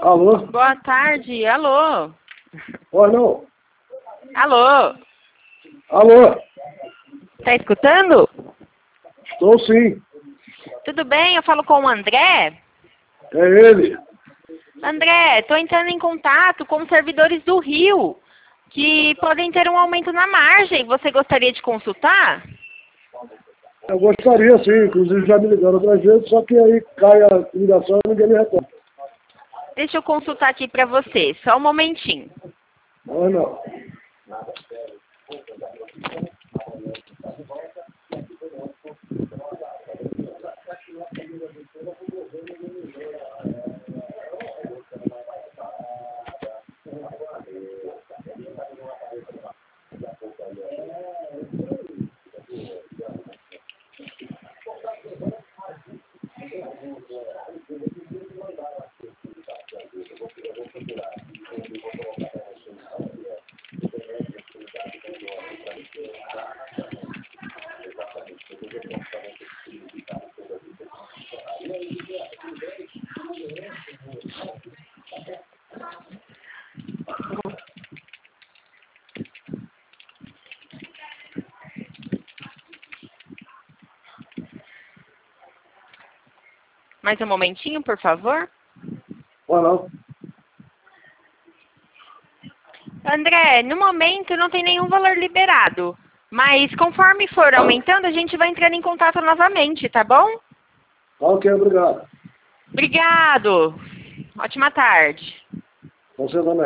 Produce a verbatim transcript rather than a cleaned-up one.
Alô? Boa tarde, alô. Oi, não. Alô. Alô? Tá escutando? Estou sim. Tudo bem? Eu falo com o André. É ele. André, estou entrando em contato com os servidores do Rio, que podem ter um aumento na margem. Você gostaria de consultar? Eu gostaria sim, inclusive já me ligaram outras vezes, só que aí cai a ligação e ninguém me retorna. Deixa eu consultar aqui para você, só um momentinho. Não, não. Mais um momentinho, por favor. Não, não. André, no momento não tem nenhum valor liberado, mas conforme for aumentando, a gente vai entrando em contato novamente, tá bom? Ok, obrigado. Obrigado. Ótima tarde. Você também.